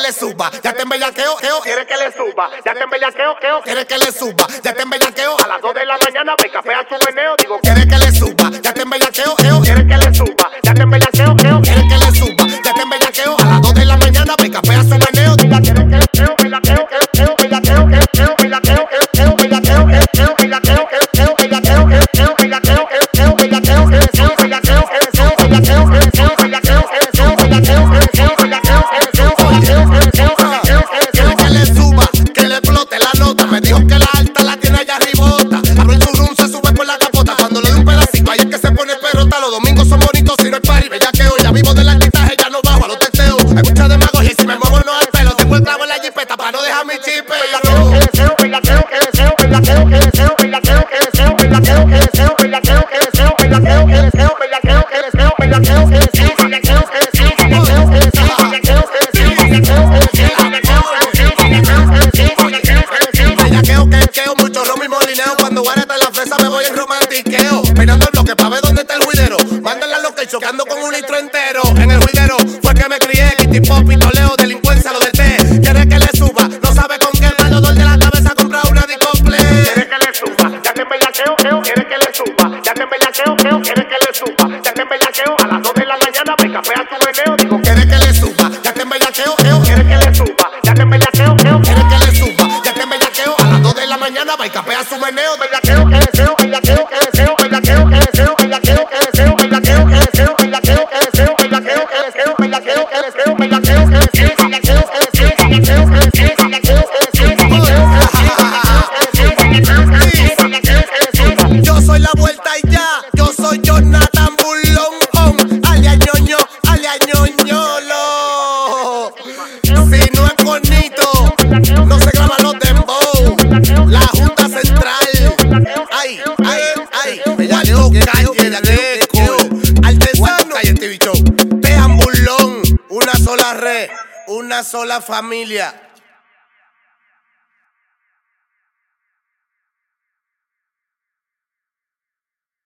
le suba, ya te embellaqueo, Quiere que le suba, ya te embellaqueo, quiere que le suba, ya te embellaqueo, A las 2 de la mañana me café a su meneo. Digo, quiere que le suba, ya te embellaqueo, quiere que le suba, ya te embellaqueo, quiere que le suba, ya te embellaqueo, a las 2 de la mañana me capea su meneo. Quiere que le suba, que le explote la nota. Me dijo que la alta la tiene allá arribota. Abre el turum, se sube por la capota. Cuando le doy un pedacito, ahí es que se pone perrota. Los domingos son bonitos, si no es party, bellaqueo. Ya vivo del arbitraje, ya no bajo a los testeos. Hay mucha demagogia y si me muevo no al pelo. Tengo el clavo en la jipeta para no dejar mi chipe. Bellaqueo, mucho ron y molineo. Cuando guareta en la fresa me voy en romantiqueo. Mirando el bloque pa' ver dónde está el juidero. Manda la location que ando con un litro entero. En el juidero fue que me crié. Kitty Pop, pitoleo, delincuencia, lo del té. Quiere que le suba, no sabe con qué. Mal dolor de la cabeza, compra una Dicople. Quiere que le suba, ya te embellaqueo, quiere que le suba, ya te embellaqueo, quiere que le suba, ya te embellaqueo. A las 2 de la mañana me café a su meneo. Digo, Quiere que le suba, ya te embellaqueo, quiere que le suba, ya te embellaqueo, quiere que le suba, ya te embellaqueo. A las 2 de la mañana va y capea su meneo. Yo soy la vuelta y ya, yo soy Jonathan Bulón, alias ñoño, alias ñoñolo. Si no es bonito, no se graba los dembow. La Junta Central, bellaqueo, bellaqueo, artesano, Tejan Bulón, una sola red, una sola familia.